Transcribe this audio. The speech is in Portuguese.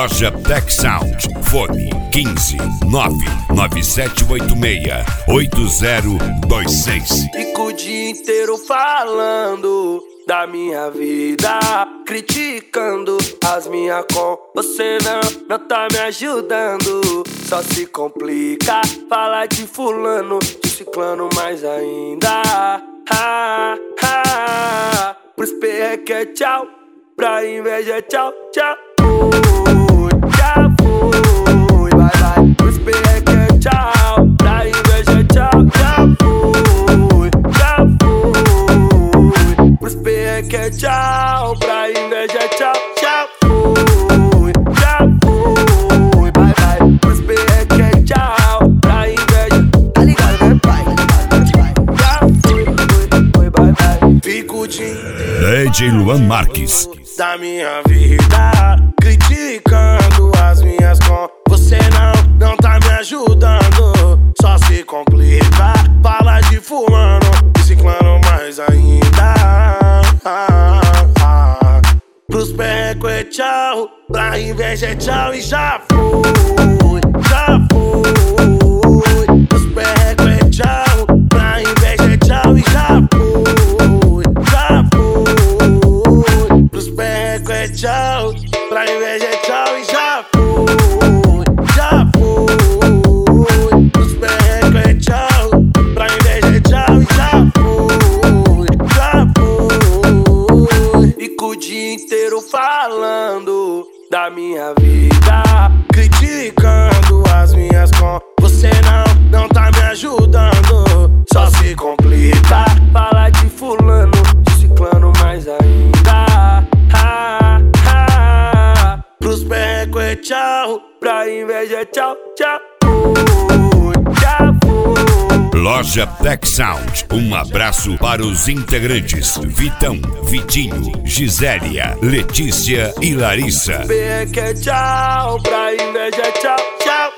Loja Tech Sound. Fone 15 99786 8026. Fico o dia inteiro falando da minha vida, criticando as minhas com. Você não tá me ajudando, só se complica. Fala de fulano, de ciclano mais ainda. Pros perreque é tchau, pra inveja é tchau, tchau. Já foi, vai, vai. Pros perreque é tchau, pra inveja é tchau, já foi, já foi. Pros perreque é tchau, pra inveja é tchau, já foi, já foi, vai, vai. Pros perreque é tchau, pra inveja, tá ligado, né, pai? Já foi, vai, vai. Fico o dia inteiro DJ Luan Marques. da minha vida, criticando as minhas com. Você não tá me ajudando, só se complica. Fala de fulano, de ciclano mais ainda. Pros perreco é tchau, pra inveja é tchau e já foi, já foi. Pros perreco é tchau, pra inveja é tchau e já foi, já foi. Pros perreco é tchau, pra inveja é tchau e já foi, já foi. Pros perreco é tchau, pra inveja é tchau e já foi, já foi. Fico o dia inteiro falando da minha vida, criticando as minhas com. Você não tá me ajudando, só se complica. Fala de fulano, de ciclano mais ainda. Pros perreco é tchau, pra inveja é tchau, tchau. Já foi. Loja Tech Sound. Um abraço para os integrantes Vitão, Vitinho, Gisélia, Letícia e Larissa. Perreco é tchau, pra inveja é tchau, tchau.